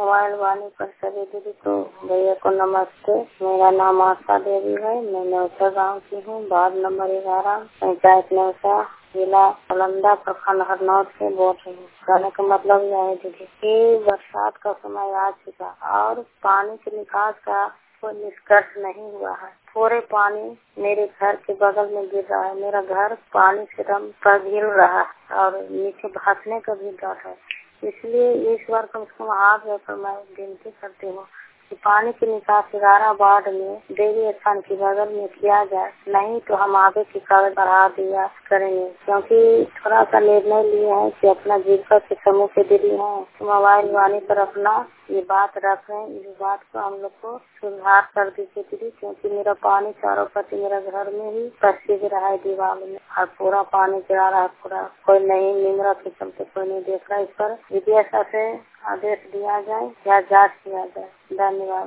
Mobile वाले पर सभी दीदी को भैया को नमस्ते। मेरा नाम आशा देवी है। मैं नौसा गाँव की हूँ। वार्ड नंबर 11, पंचायत नौसा, जिला नालंदा, प्रखंड हरनौत से बोल रही हूँ। कहने का मतलब यह है दीदी कि बरसात का समय आ चुका और पानी के निकास का कोई निष्कर्ष नहीं हुआ है। थोड़े पानी मेरे घर के बगल में गिर रहा है। मेरा घर पानी से दम पर गिर रहा है और नीचे धंसने का भी डर है। इसलिए इस बार कम से कम हाथ जोड़कर मैं विनती करती हूँ कि पानी की निकास 11 वार्ड में देवी स्थान के बगल में किया जाए, नहीं तो हम आगे की कागज बढ़ा दिया करेंगे। क्योंकि थोड़ा सा निर्णय लिए हैं कि अपना जीविका के समूह के दीदी हैं तो मोबाइल वाले पर अपना ये बात रख रहे हैं। इस बात को हम लोग को सुधार कर दीजिए दीदी, क्योंकि मेरा पानी चारों पट्टी मेरा घर में ही पसीज रहा है दीवार में और पूरा पानी गिरा रहा है। पूरा कोई नहीं निमरा के चलते कोई नहीं देख रहा। इस पर विद्याशाखा से आदेश दिया जाए या जांच किया जाए। धन्यवाद।